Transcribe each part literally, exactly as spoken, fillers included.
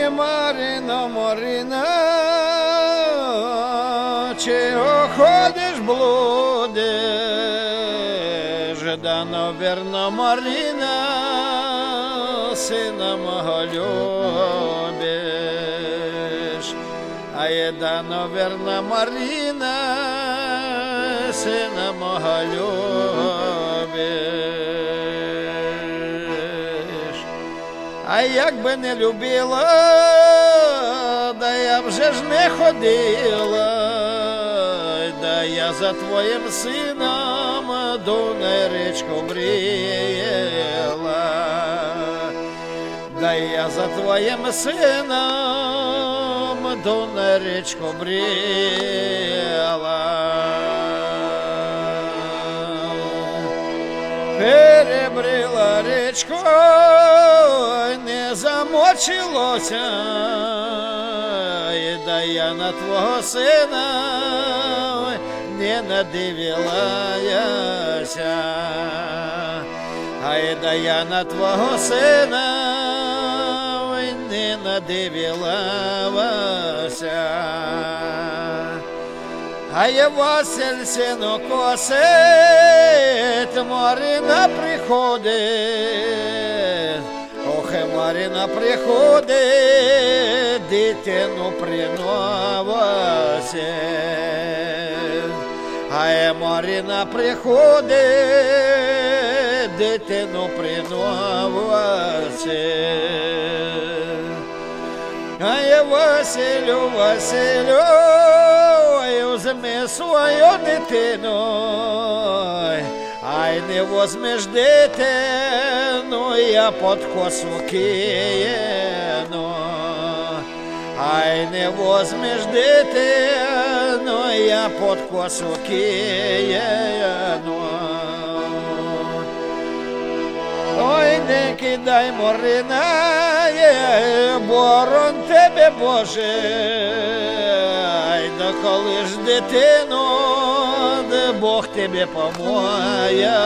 Ой, Марино, Марина, чи ходиш, блудиш, да, наверно, Марина, сина мого любиш, а є, да, наверно, Марина, сина мого любиш. А як би не любила, да я вже ж не ходила, да я за твоїм сином Дунай річку бріла, да я за твоїм сином Дунай річку бріла. Перебрила річку, не замочилося, і да я на твого сина не надивилася, а і да я на твого сина не надивилася. А є Василь сіно косить, Марина приходить, ох, і Марина приходить, дитину приносить. А є Марина приходить, дитину приносить. А є Василю, Василю, возьми свою дитину, ай не возьмеш дитину, я под косу кину. Ай не возьмеш дитину, я под косу кину. Ой, не кидай, Марина, борон тебе, Боже, ай, да коли ж дитину, да Бог тебе поможе.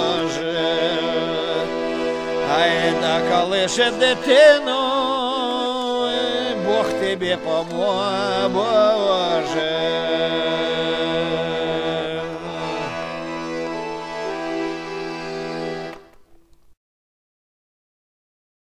Ай, да коли ж дитину, Бог тебе поможе.